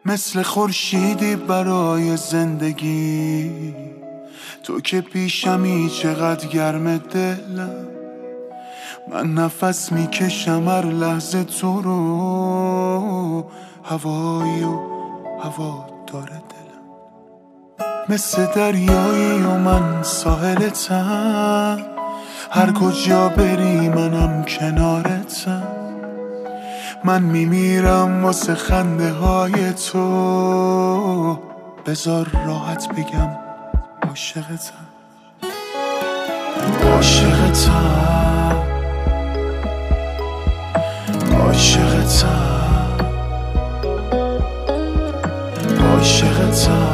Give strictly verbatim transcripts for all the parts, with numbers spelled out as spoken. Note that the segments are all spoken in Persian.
مثل خورشیدی برای زندگی. تو که پیشمی چقدر گرم دلم، من نفس میکشم هر لحظه تو رو. هوایی و هوا داره دلم، مثل دریایی و من ساحلتم. هر کجا بری منم کنارتم. من میمیرم واسه خنده های تو. بذار راحت بگم عاشقتم، عاشقتم، عاشقتم، عاشقتم.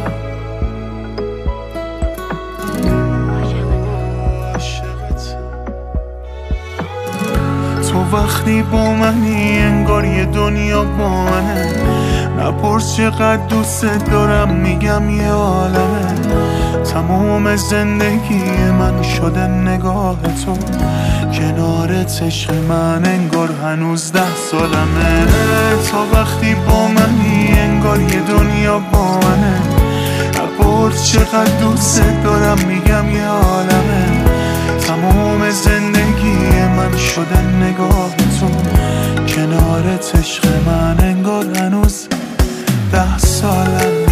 تو وقتی با منی انگار یه دنیا با منه. نپرس چقدر دوست دارم، میگم یه عالمه. تمام زندگی من شده نگاه تو. کنارت عشق من انگار هنوز ده سالمه. تا وقتی با منی انگار یه دنیا با منه. نپرس چقدر دوست دارم، میگم یه عالمه. تمام زندگی من شده نگاه تو. کنارت عشق من انگار هنوز ده سالمه.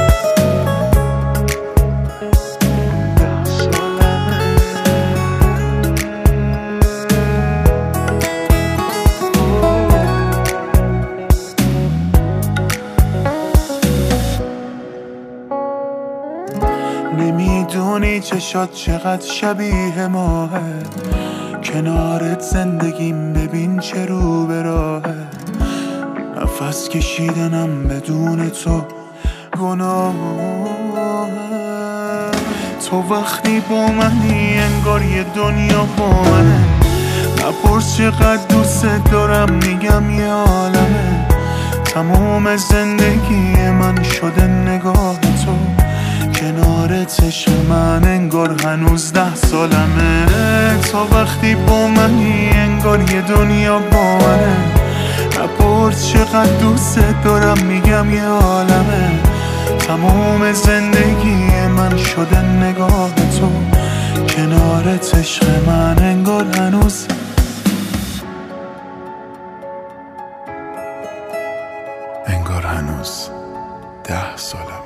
نمیدونی چشات چقدر شبیه ماهه. کنارت زندگیم ببین چه رو به راهه. نفس کشیدنم بدون تو گناهه. تو وقتی با منی انگار یه دنیا با منه. نپرس چقدر دوست دارم، میگم یه عالمه. تمام زندگی من شده نگاه تو. کنارت عشق من انگار هنوز ده سالمه. تا وقتی با منی انگار یه دنیا با منه. نپرس چقدر دوست دارم، میگم یه عالمه. تمام زندگی من شده نگاه تو. کنارت عشق من انگار هنوز انگار هنوز ده سالمه.